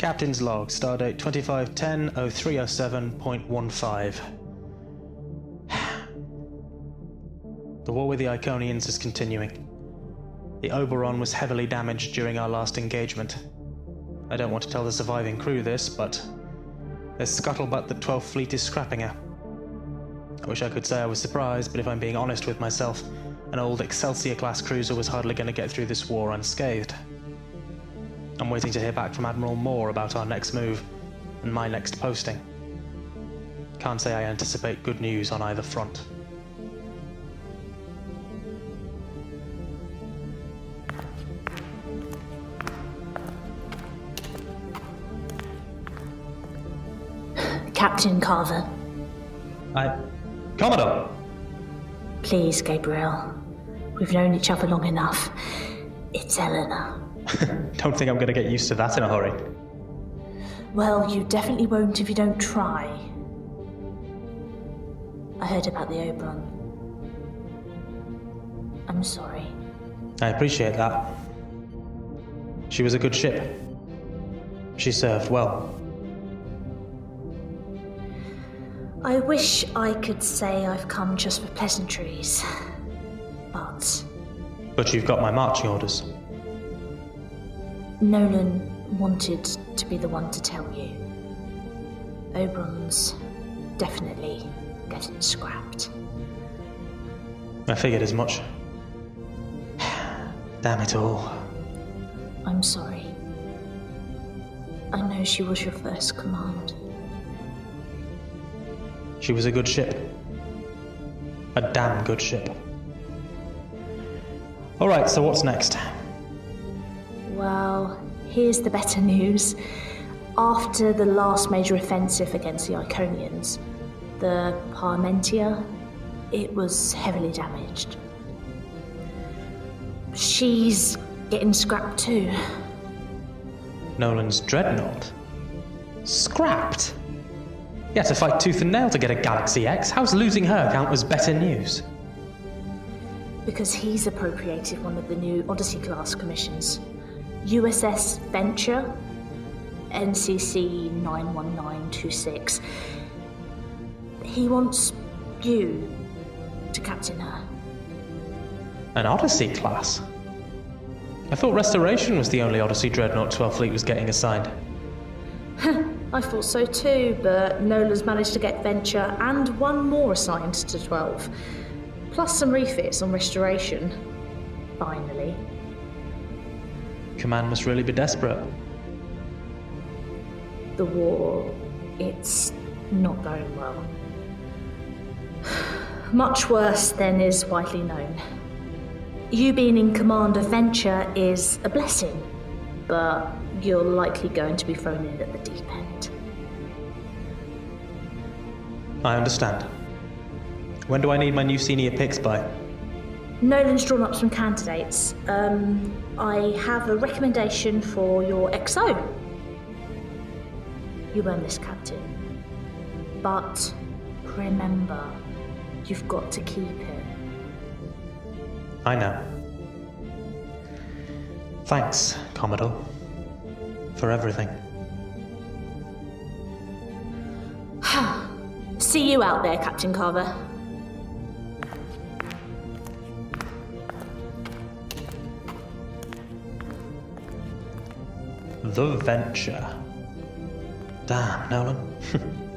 Captain's log, stardate 2510-0307.15. The war with the Iconians is continuing. The Oberon was heavily damaged during our last engagement. I don't want to tell the surviving crew this, but there's scuttlebutt that 12th Fleet is scrapping her. I wish I could say I was surprised, but if I'm being honest with myself, an old Excelsior-class cruiser was hardly going to get through this war unscathed. I'm waiting to hear back from Admiral Moore about our next move, and my next posting. Can't say I anticipate good news on either front. Captain Carver. Commodore! Please, Gabriel. We've known each other long enough. It's Eleanor. Don't think I'm going to get used to that in a hurry. Well, you definitely won't if you don't try. I heard about the Oberon. I'm sorry. I appreciate that. She was a good ship. She served well. I wish I could say I've come just for pleasantries, but... But you've got my marching orders. Nolan wanted to be the one to tell you. Oberon's definitely getting scrapped. I figured as much. Damn it all. I'm sorry. I know she was your first command. She was a good ship. A damn good ship. Alright, so what's next? Well, here's the better news. After the last major offensive against the Iconians, the Parmentia, it was heavily damaged. She's getting scrapped too. Nolan's dreadnought? Scrapped? You had to fight tooth and nail to get a Galaxy X. How's losing her count as better news? Because he's appropriated one of the new Odyssey-class commissions. USS Venture, NCC 91926. He wants you to captain her. An Odyssey class? I thought Restoration was the only Odyssey dreadnought 12th Fleet was getting assigned. I thought so too, but Nola's managed to get Venture and one more assigned to 12. Plus some refits on Restoration. Finally. Command must really be desperate. The war, it's not going well. Much worse than is widely known. You being in command of Venture is a blessing, but you're likely going to be thrown in at the deep end. I understand. When do I need my new senior picks by? Nolan's drawn up some candidates. I have a recommendation for your XO. You earned this, Captain. But remember, you've got to keep it. I know. Thanks, Commodore. For everything. See you out there, Captain Carver. The Venture. Damn, Nolan.